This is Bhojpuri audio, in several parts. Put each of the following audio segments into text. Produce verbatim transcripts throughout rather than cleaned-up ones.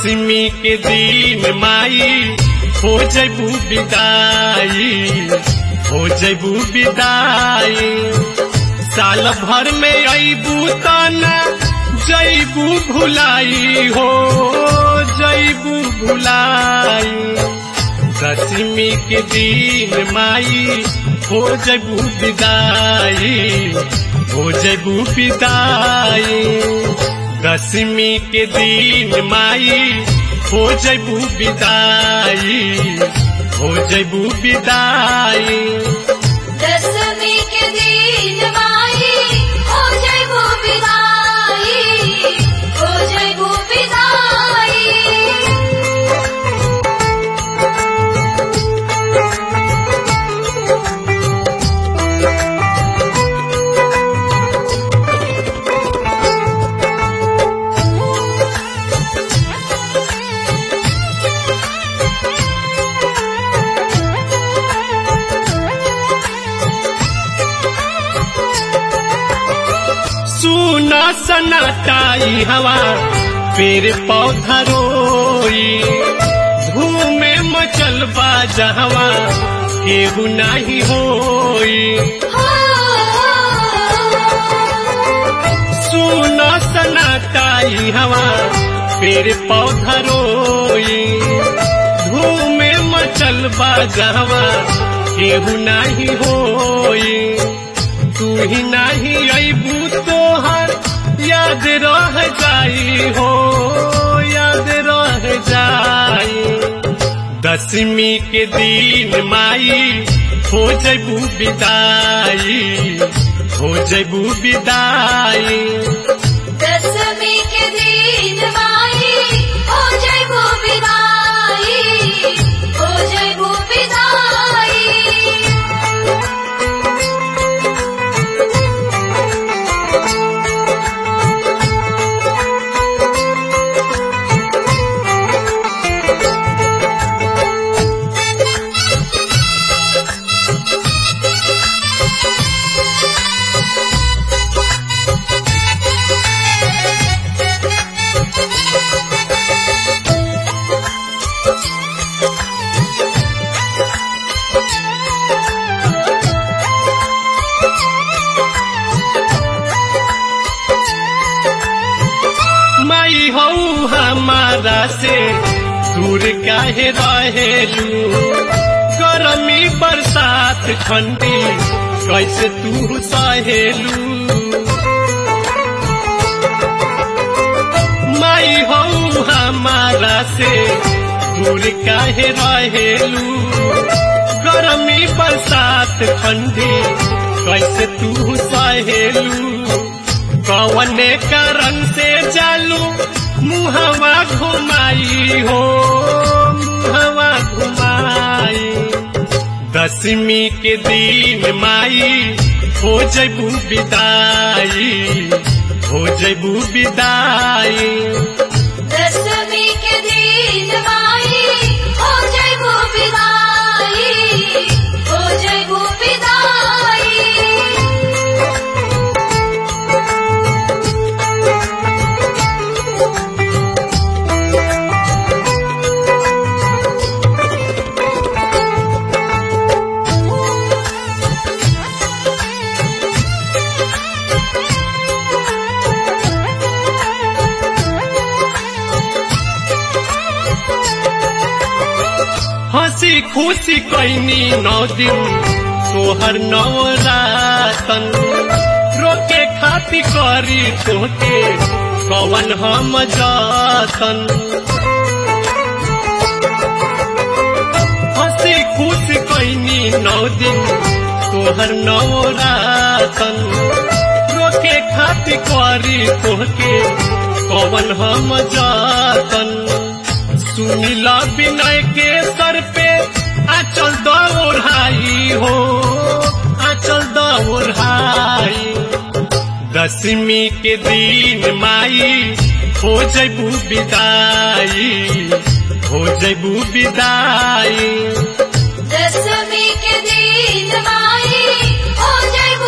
दसवीं के दिन माई हो जैबू विदाई, हो जैबू विदाई। साल भर में अबू तना जैबू भुलाई हो, जैबू भुलाई। दसवीं के दिन माई हो जैबू विदाई, हो जैबू विदाई। दसवीं के दिन माई हो जैबू विदाई, हो जैबू विदाई। दसवीं के दिन माई हो जैबू विदाई, हो जैबू विदाई। सुना सन्नाटाई हवा पेड़ पौधा रोई, धूमे मचल बाजहवा केहू नहीं होई। सुना सन्नाटाई हवा पेड़ पौधा रोई, धूमे मचल बाजहवा केहू नहीं होई। तू ही नहीं अबू तोहर याद रह जाई हो, याद रह जाई। दसवीं के दिन माई हो जैबू विदाई, हो जैबू विदाई। दसवीं के दिन माई हो जैबू विदाई, हो जैबू विदाई। माई हो हमारा से दूर काहे रहेलू, गरमी बरसात ठंडी कैसे तू सहेलू। माई हो हमारा से दूर काहे रहेलू, गरमी बरसात ठंडी कैसे तू सहेलू। कौने कारण से जालू मुहवा घुमाई हो, मुहवा घुमाई। दसवीं के दिन माई हो जैबू विदाई, हो जैबू विदाई। दसवीं के दिन माई हो जैबू विदाई, हो जैबू विदाई। हंसी खुशी कैनी नौ दिन तोहर नवरातन, रोके खाती करी तोके कवन हम जातन। हंसी खुशी कैनी नौ दिन तोहर नवरातन, रोके खाती करी तोके कवन हम जातन। सुनीला विनय के सर पे आंचल दौड़ाई हो, आंचल दौड़ाई। दसवीं के दिन माई हो जैबू विदाई, हो जैबू विदाई। दसवीं के दिन माई हो जैबू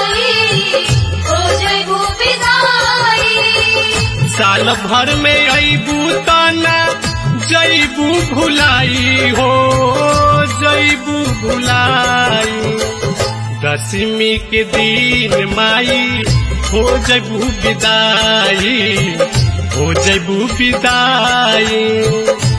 विदाई, हो जैबू विदाई। साल भर में आई जईबू तना जईबू भुलाई हो जईबू भुलाई दसवीं के दिन माई हो जईबू विदाई हो जईबू विदाई